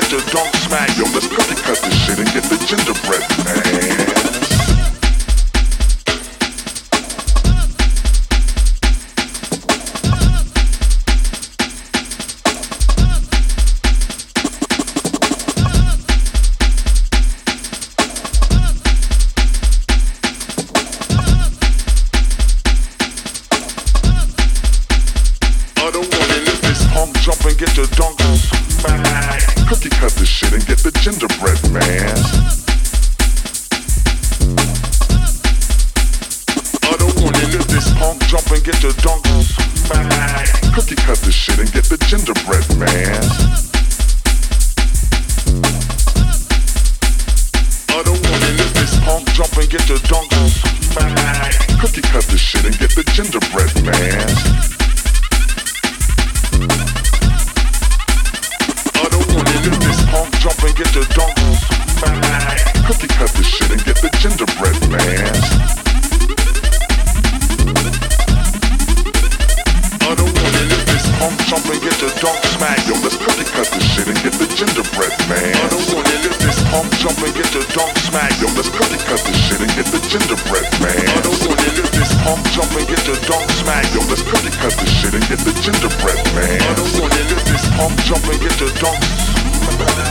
get your dunk smack. Yo, let's cookie cut this shit and get the gingerbread man. Jump and get your dunk smack. Cookie cut this shit and get the gingerbread man. Other one in this punk, jump and get your dunk smack. Cookie cut this shit and get the gingerbread man. Other one in this punk, jump and get your dunk smack. Cookie cut this shit and get the gingerbread man. Jump and get your dunk smack. Cookie cut this shit and get the gingerbread man. Other one in this punk, jump and get your dunk smack. Yo, let's cookie cut this shit and get the gingerbread man. Other one in this punk, jump and get your dunk smack. Yo, let's cookie cut this shit and get the gingerbread man. Other one in this punk, jump and get your dunk smack. Yo, let's cookie cut this shit and get the gingerbread man. Other one in this punk, jump and get your dunk smack.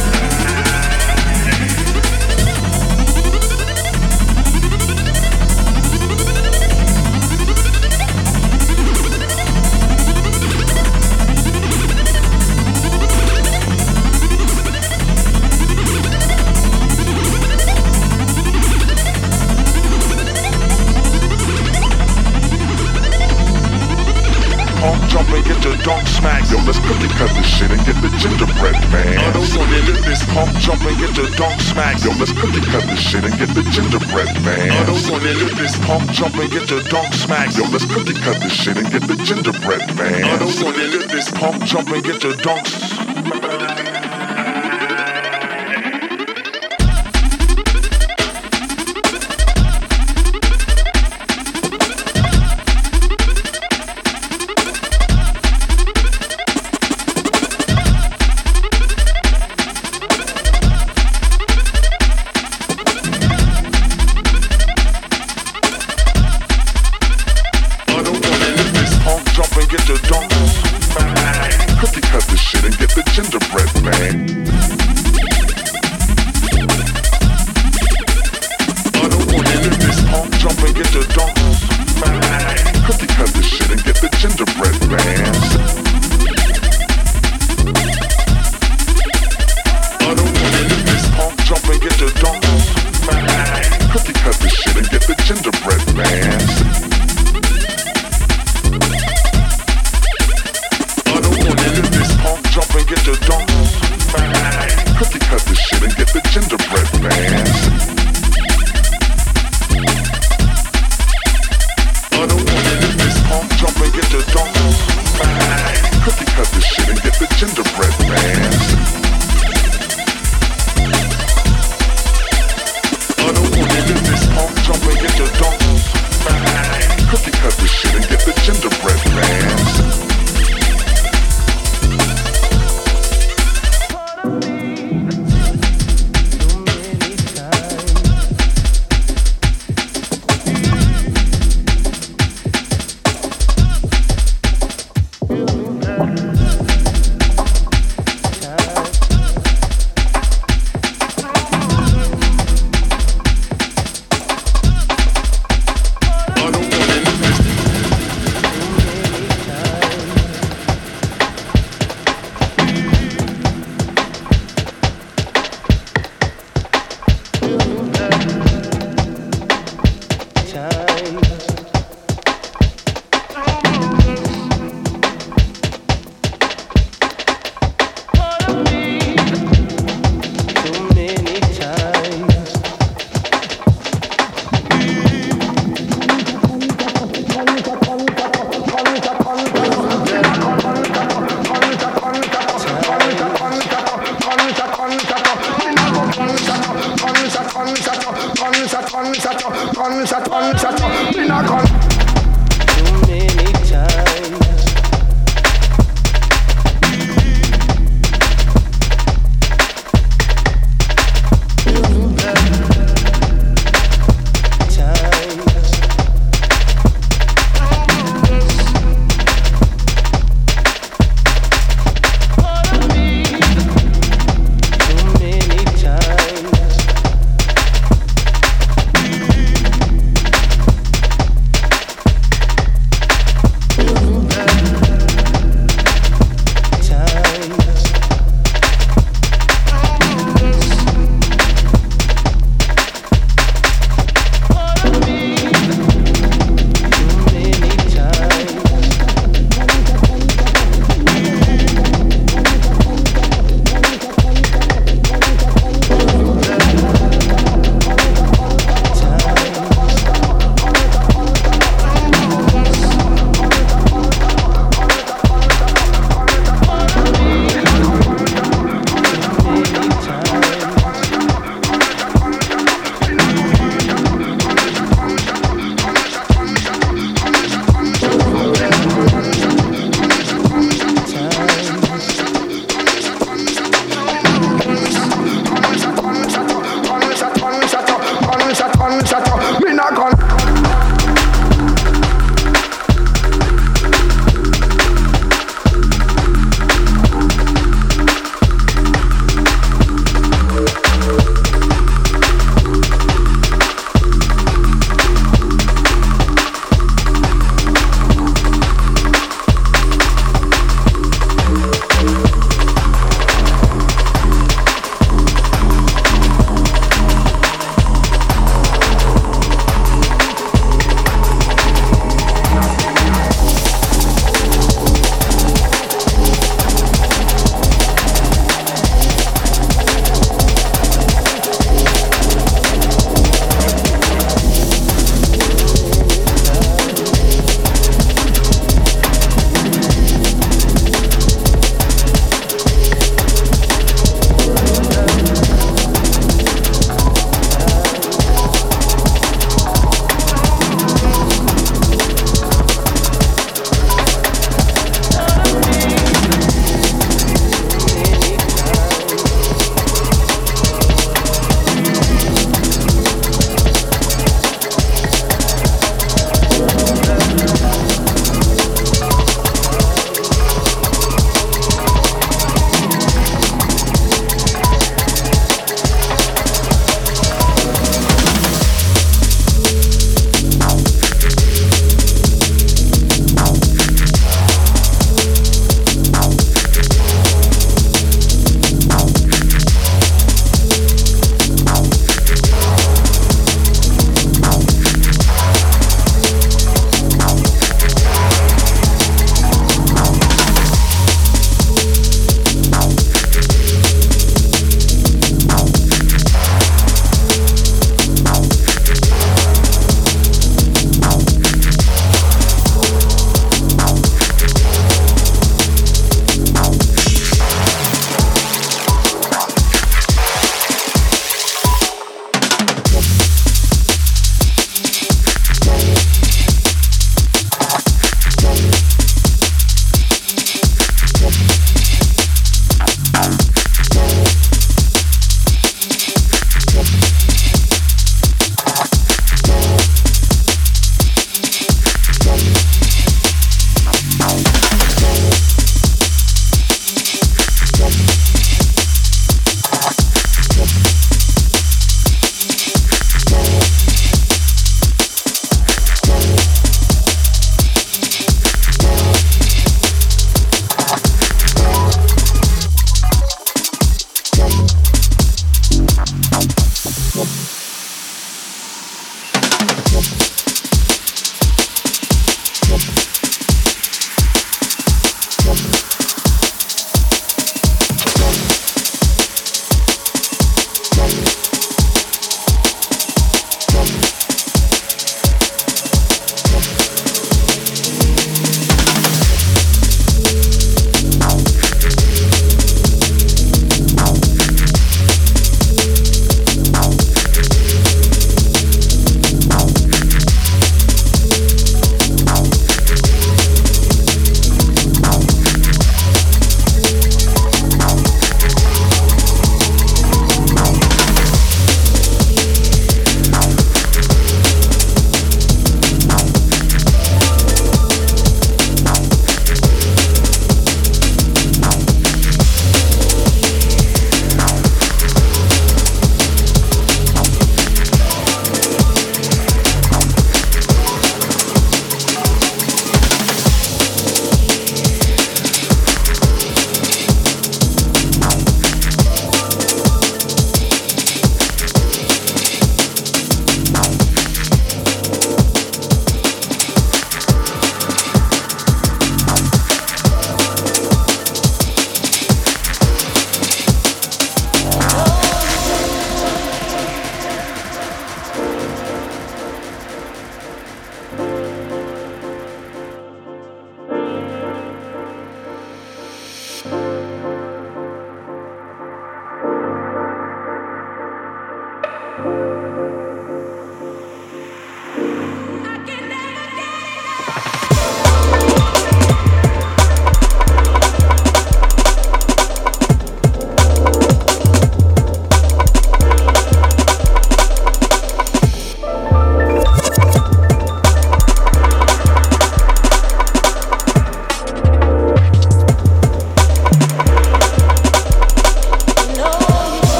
Jump and get your dunk smack. Yo, let's cookie cut this shit and get the gingerbread man. Other one in this punk, jump and get your dunk smack. Yo, let's cookie cut this shit and get the gingerbread man. Other one in this punk, jump and get your dunk smack. Yo, let's cookie cut this shit and get the gingerbread man. Other one in this punk, jump and get your dunk smack. Cookie cut this shit and get the gingerbread man. Other one in this punk, jump and get your dunk smack. Cookie cut this shit and get the gingerbread man. Other one in this punk, jump and get your dunk smack. Cookie cut this shit and get the gingerbread man. Jump and get your dunk smack. Cookie cut this shit and get the gingerbread man. Other one in this punk, jump and get your dunk smack. Cookie cut this shit and get the gingerbread man. Other one in this punk, jump and get your dunk smack. Cookie cut this shit and get the gingerbread man.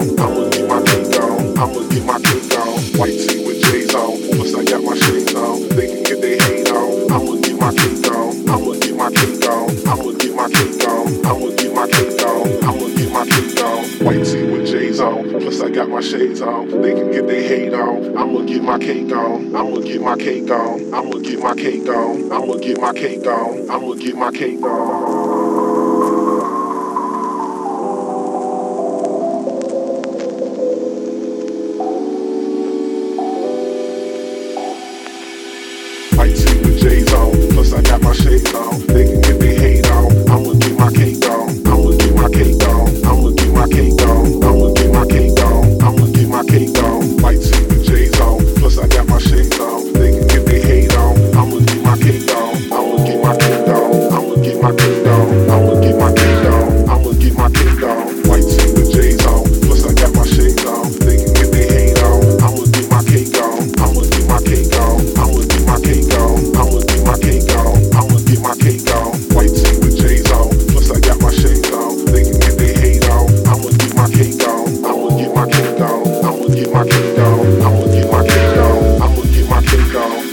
I'ma get my cake on. I'ma get my cake on. White tee with J's on. Plus I got my shades on. They can get their hate on. I'ma get my cake on. I'ma get my cake on. I'ma get my cake on. I'ma get my cake on. I'ma get my cake on. White tee with J's on. Plus I got my shades on. They can get their hate on. I'ma get my cake on. I'ma get my cake on. I'ma get my cake on. I'ma get my cake on. I'ma get my cake on. Plus I got my shades on, they can get their hate on. I'ma get my cake on, I'ma get my cake on, I'ma get my cake on, I'ma get my cake on, I'ma get my cake on. White tee with J's on, plus I got my shades on, they can get their hate on. I'ma get my cake on, I'ma get my cake on, I'ma get my cake on, I'ma get my cake on, I'ma get my cake on. White tee with J's on, plus I got my shades on, they can get their hate on. I'ma get my cake on, I'ma get my cake on, I'ma get my cake on, I'ma get my cake on. I'ma get my cake on, white tee with J's on, plus I got my shades on, they can get their hate on. I'ma get my cake on, I'ma get my cake on, I'ma get my cake on, I'ma get my cake on, I'ma get my cake on.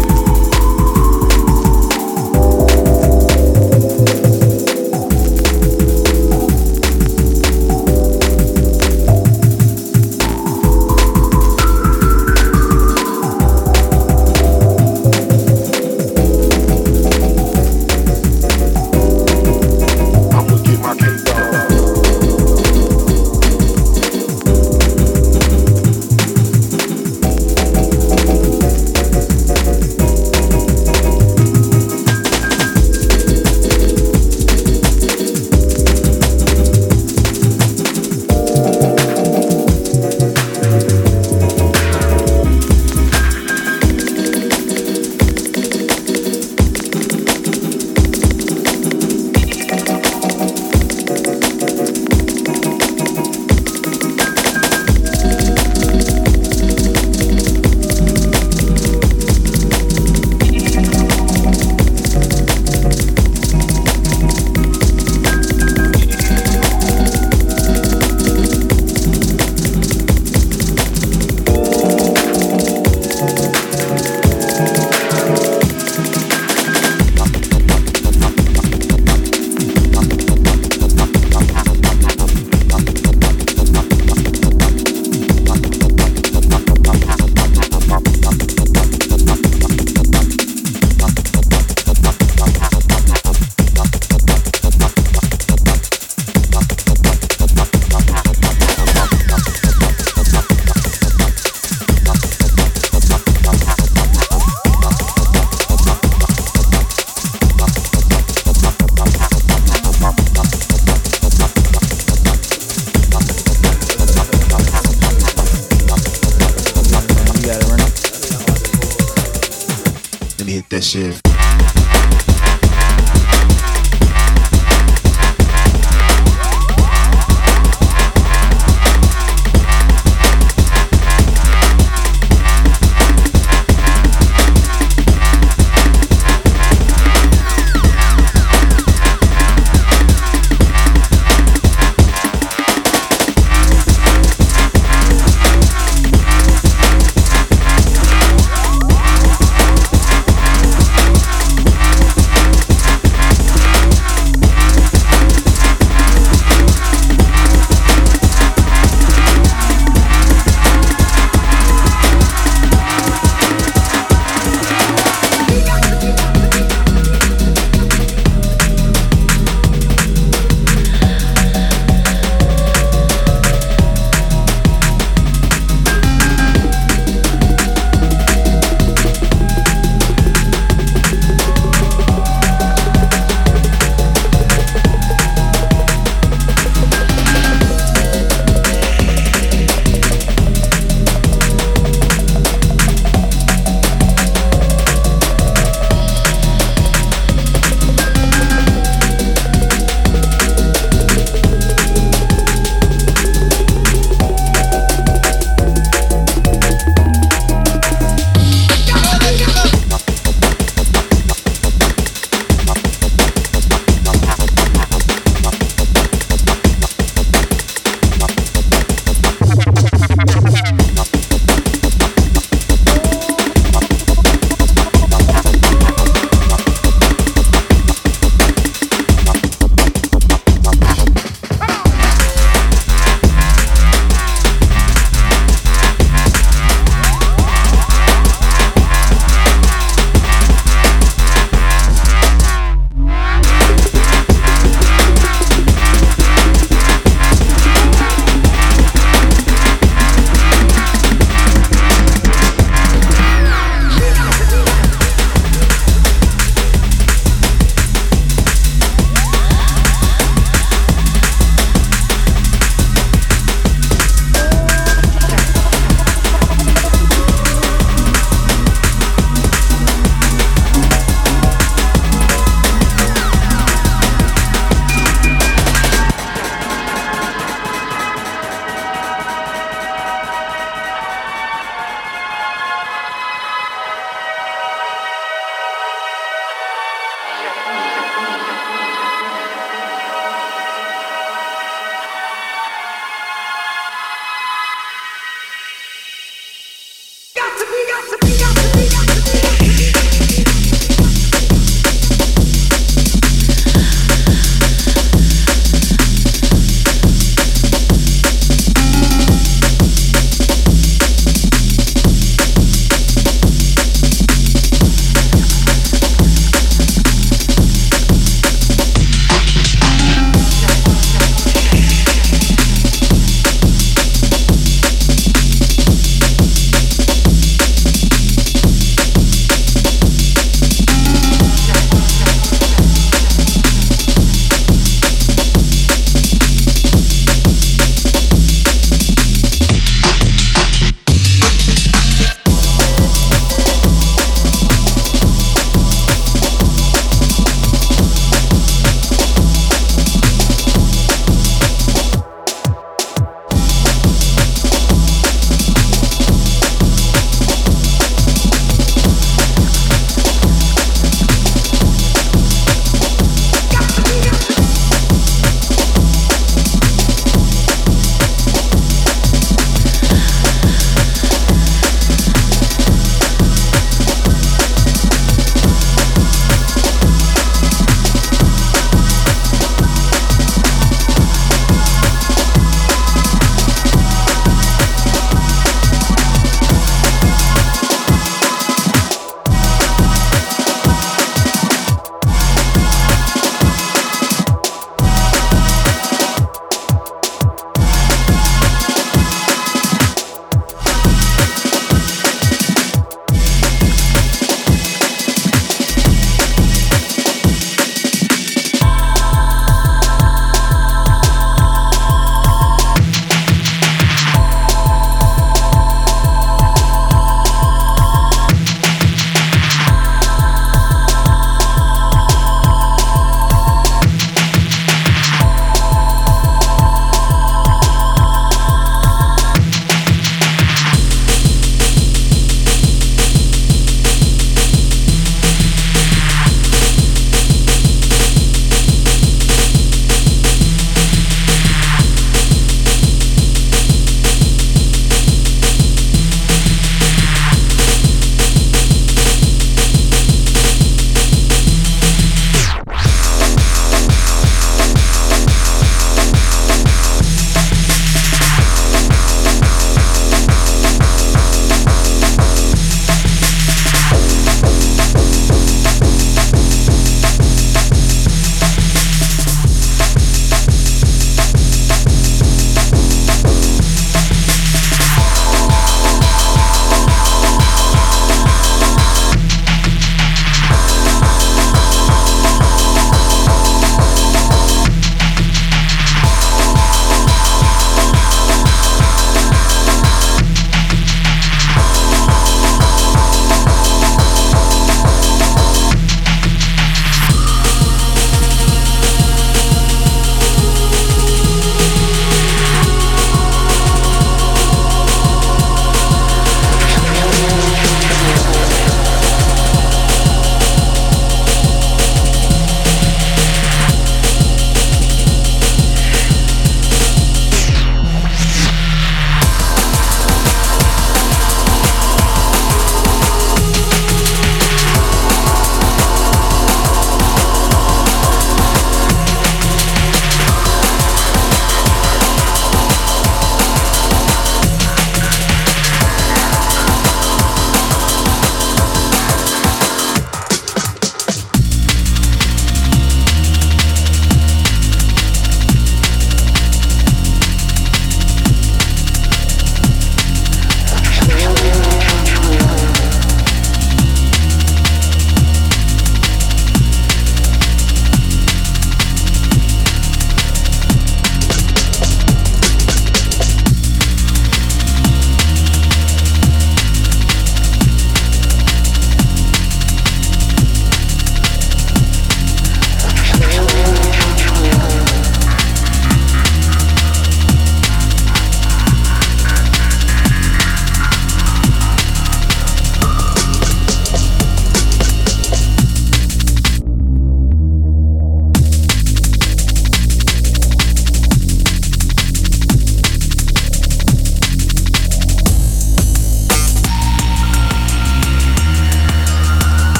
That shit.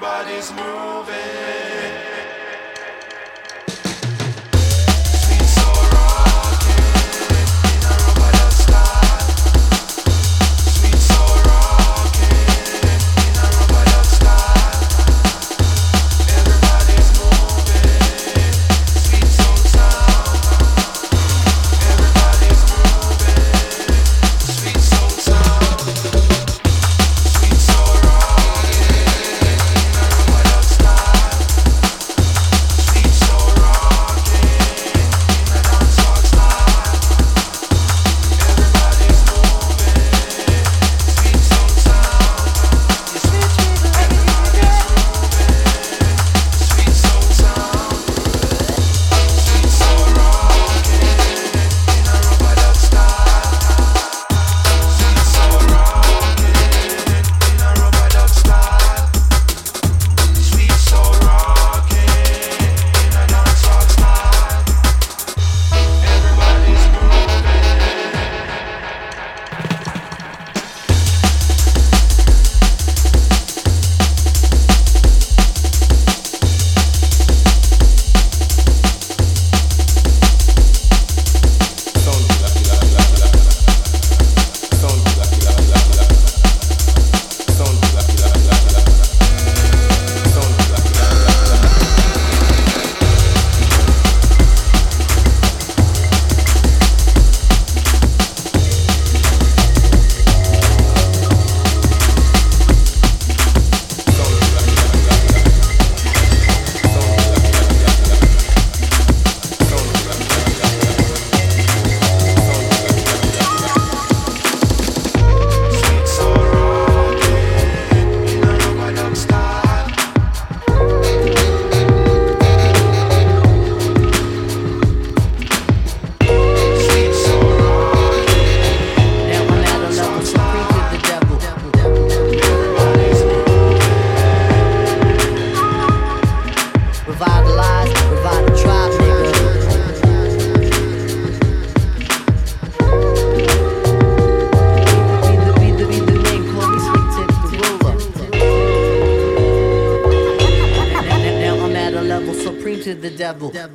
devil. So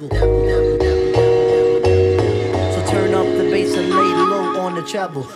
turn up the bass and lay low on the treble.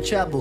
treble.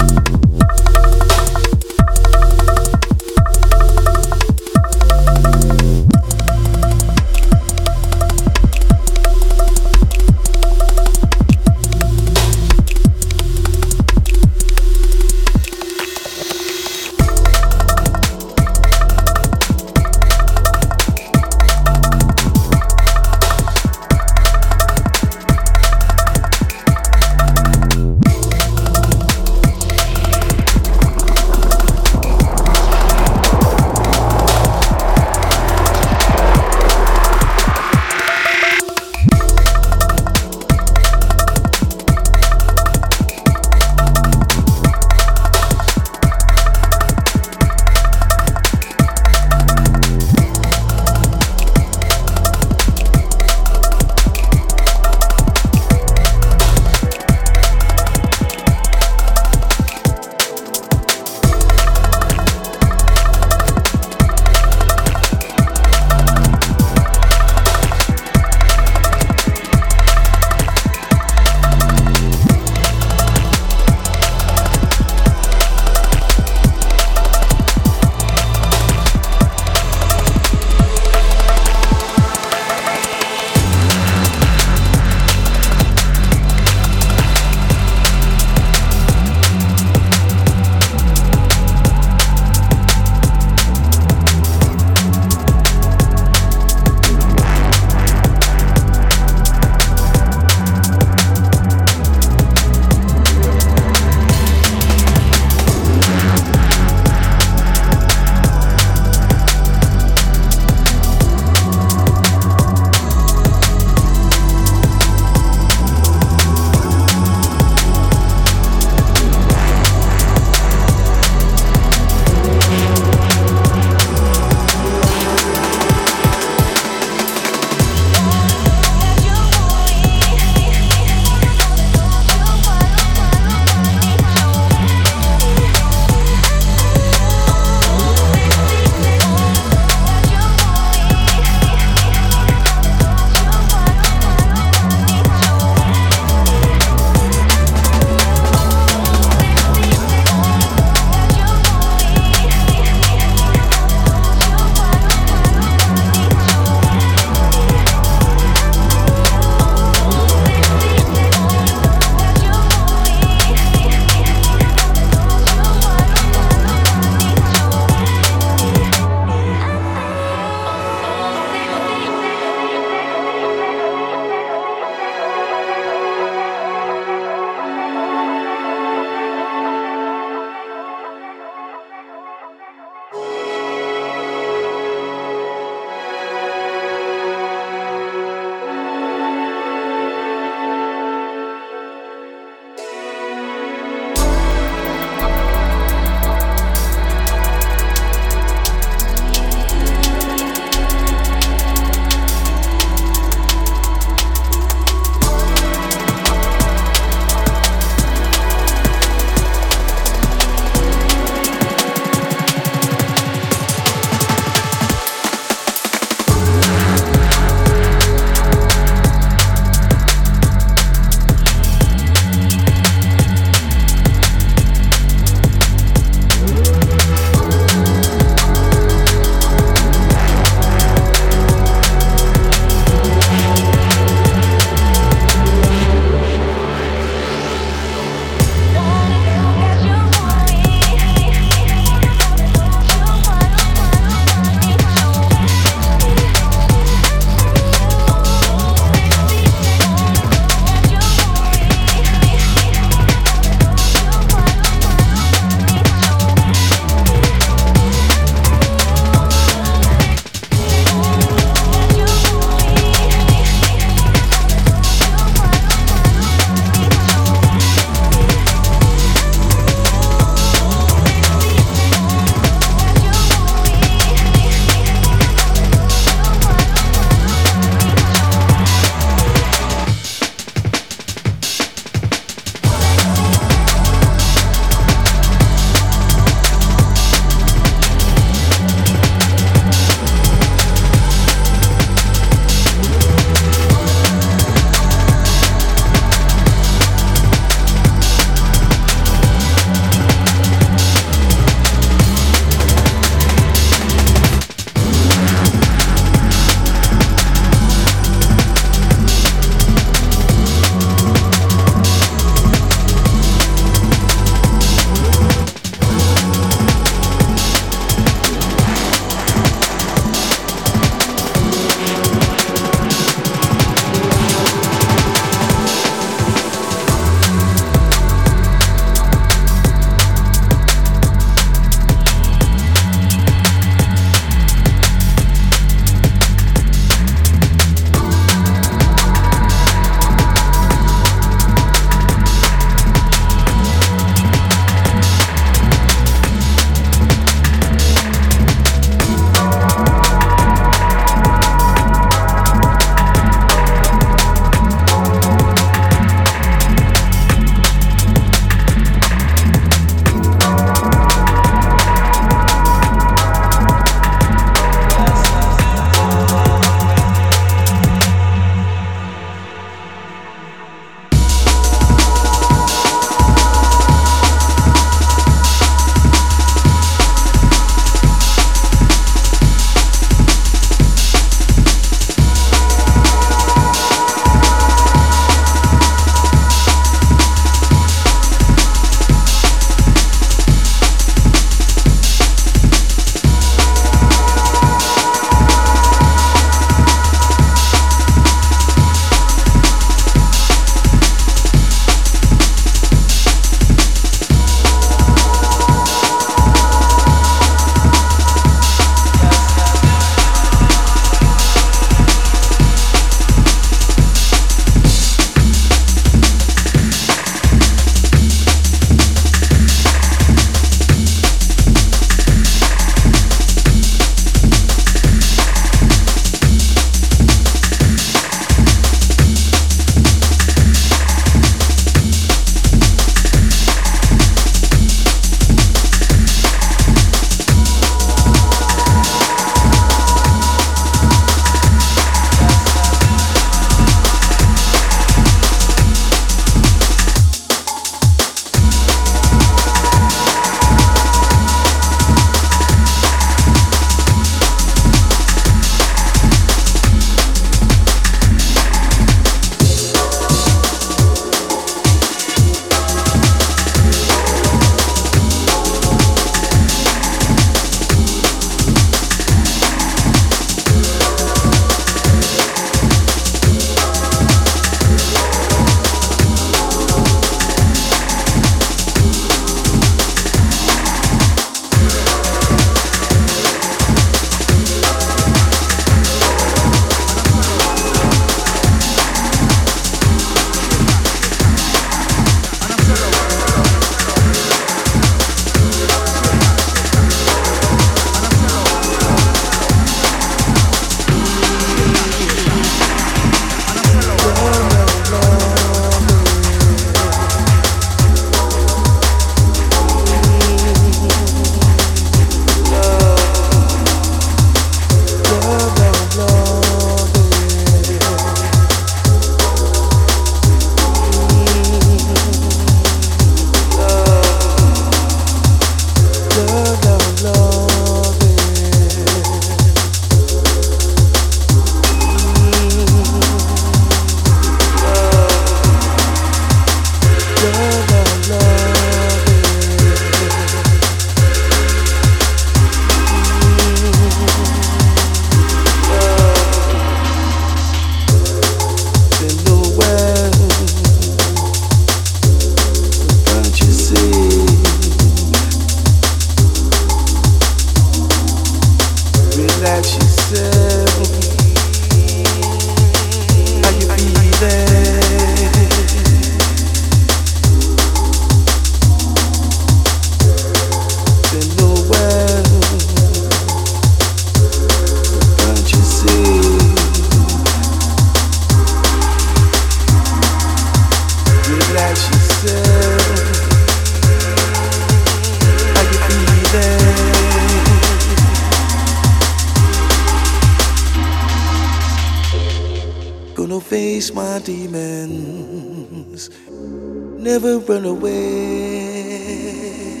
face my demons, never run away.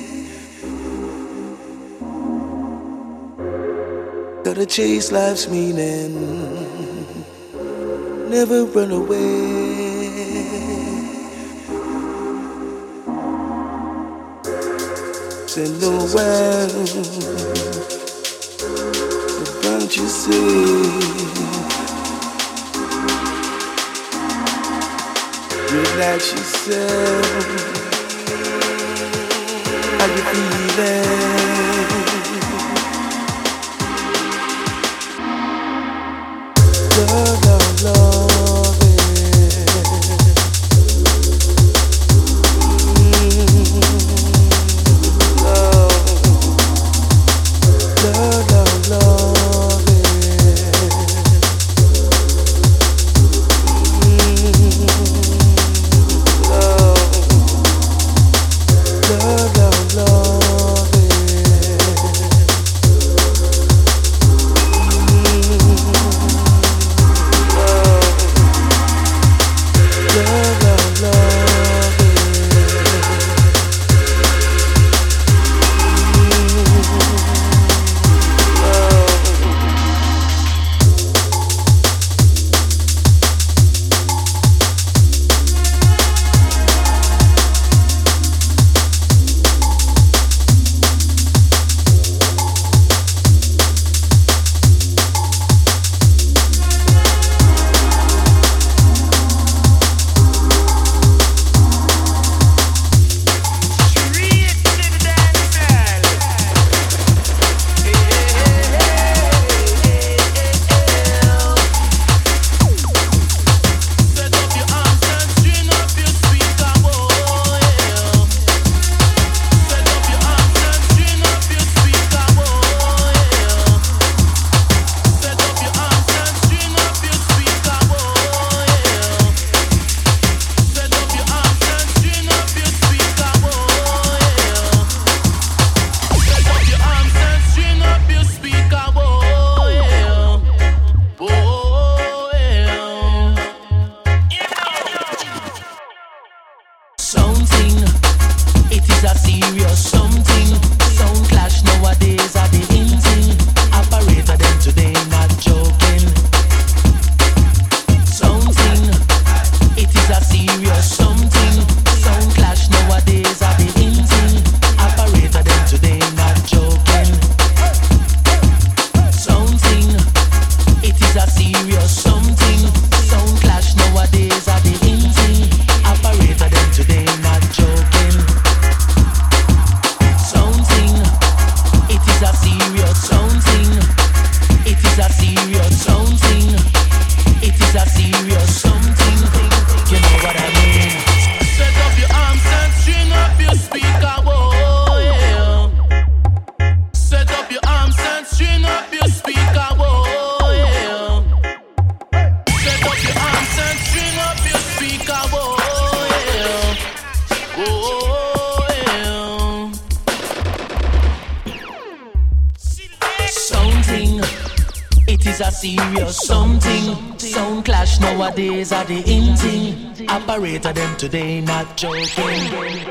Gotta chase life's meaning, never run away. Say no one, so can't you see? Like she said, how you feeling? Love, love, love it. Love, love, love it. Love, love, love it. Love, love, love it. Serious something. Sound clash nowadays are the in thing. Operator them today not joking.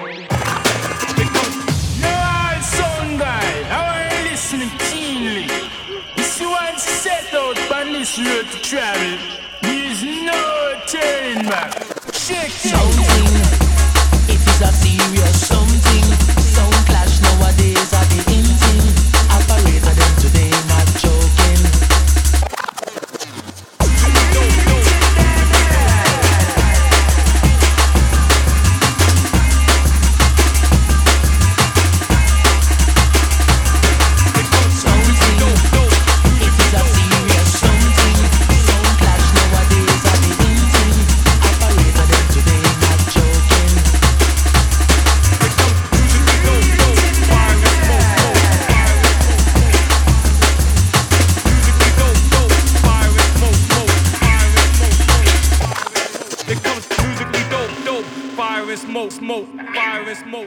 No, sound guy, how are you listening keenly? You see one set out on this road to travel. There's no turning back. Check something. It is a serious something. Sound clash nowadays are the in thing. Operator them today not joking.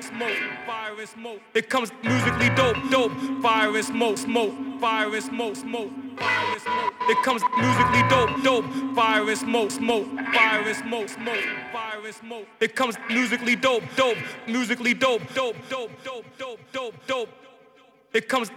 smoke, fire and smoke. It comes musically dope, dope, fire and smoke, smoke, fire and smoke, smoke, fire and smoke. It comes musically dope, dope, fire and smoke, smoke, fire and smoke, smoke, fire and smoke. It comes musically dope, dope, musically dope, dope, dope, dope, dope, dope, dope. It comes.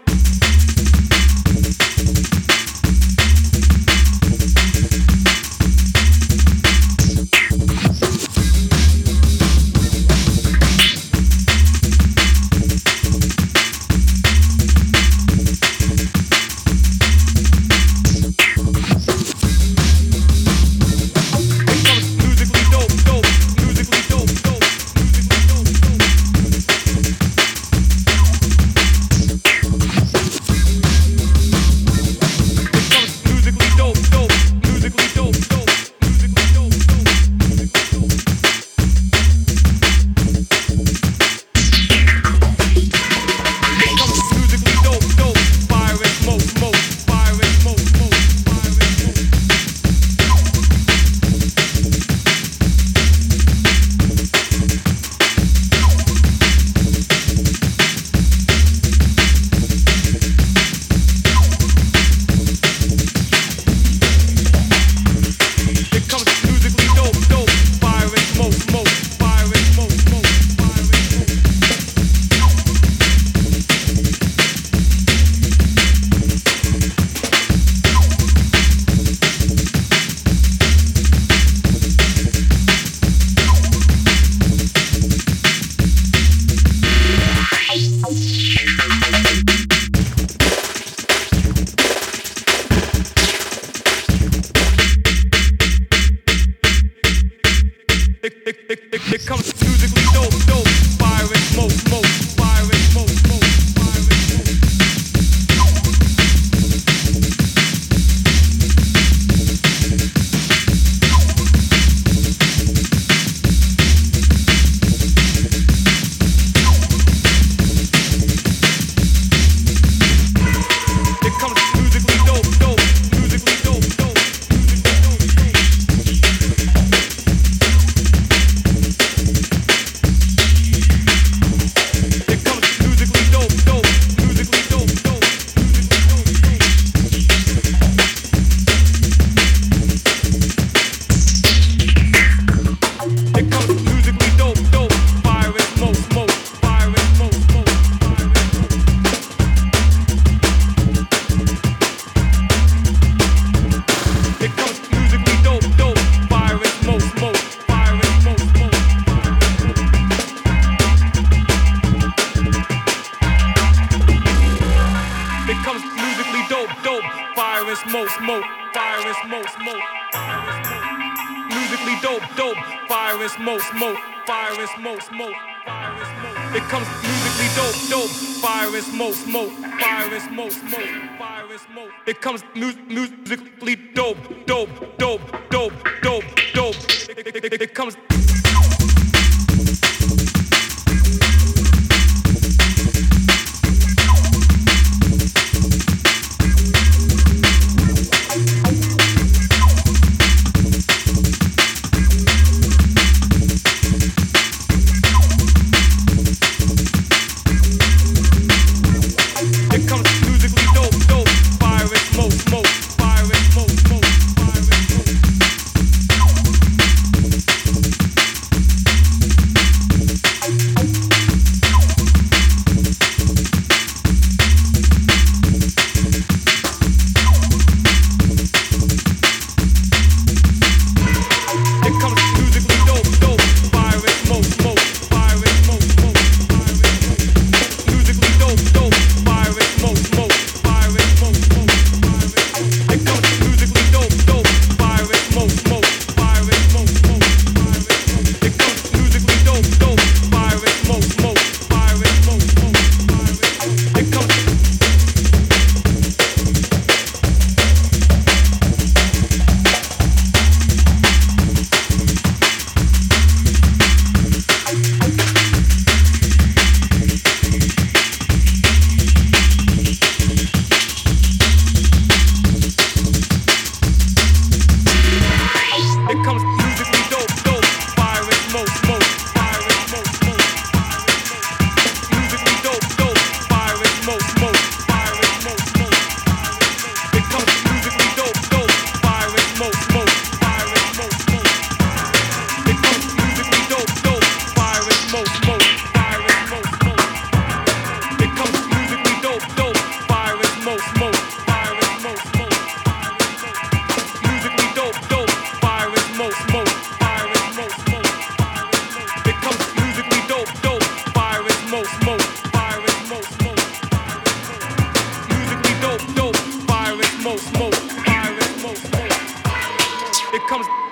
It comes musically dope, dope, fire and smoke, smoke, fire and smoke, smoke, fire and smoke. It comes musically dope, dope, musically dope, dope. Smoke, smoke, fire and smoke, smoke, fire and smoke. Musically dope, dope, fire and smoke, smoke, fire and smoke, smoke, fire and smoke. It comes musically dope, dope, fire and smoke, smoke, fire and smoke, smoke, fire and smoke. It comes musically dope, dope, dope, dope, dope, dope. It comes. and smoke, smoke. Musically dope, dope. Fire and smoke, smoke. Fire and smoke, smoke. It comes.